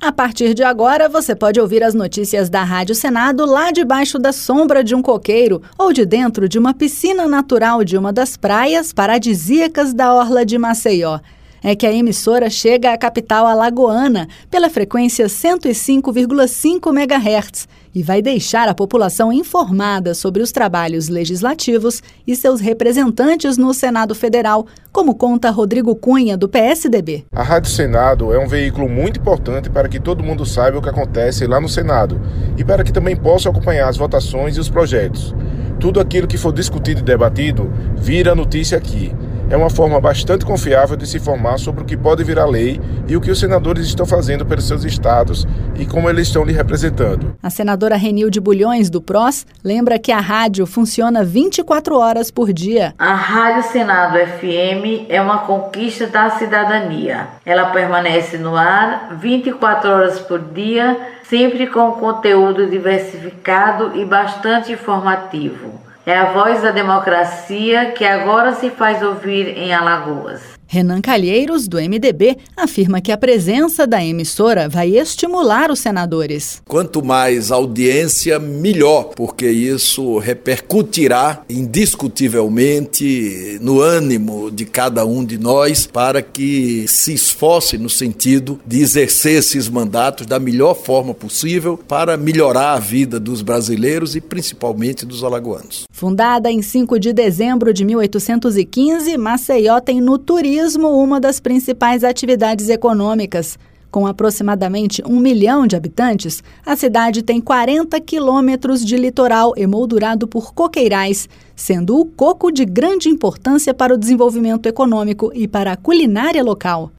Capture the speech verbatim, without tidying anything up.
A partir de agora, você pode ouvir as notícias da Rádio Senado lá debaixo da sombra de um coqueiro ou de dentro de uma piscina natural de uma das praias paradisíacas da orla de Maceió. É que a emissora chega à capital alagoana pela frequência cento e cinco vírgula cinco megahertz e vai deixar a população informada sobre os trabalhos legislativos e seus representantes no Senado Federal, como conta Rodrigo Cunha, do P S D B. A Rádio Senado é um veículo muito importante para que todo mundo saiba o que acontece lá no Senado e para que também possa acompanhar as votações e os projetos. Tudo aquilo que for discutido e debatido vira notícia aqui. É uma forma bastante confiável de se informar sobre o que pode virar lei e o que os senadores estão fazendo pelos seus estados e como eles estão lhe representando. A senadora Renilde Bulhões, do P R O S, lembra que a rádio funciona vinte e quatro horas por dia. A Rádio Senado F M é uma conquista da cidadania. Ela permanece no ar vinte e quatro horas por dia, sempre com conteúdo diversificado e bastante informativo. É a voz da democracia que agora se faz ouvir em Alagoas. Renan Calheiros, do M D B, afirma que a presença da emissora vai estimular os senadores. Quanto mais audiência, melhor, porque isso repercutirá indiscutivelmente no ânimo de cada um de nós para que se esforce no sentido de exercer esses mandatos da melhor forma possível para melhorar a vida dos brasileiros e principalmente dos alagoanos. Fundada em cinco de dezembro de mil oitocentos e quinze, Maceió tem no turismo uma das principais atividades econômicas. Com aproximadamente um milhão de habitantes, a cidade tem quarenta quilômetros de litoral emoldurado por coqueirais, sendo o coco de grande importância para o desenvolvimento econômico e para a culinária local.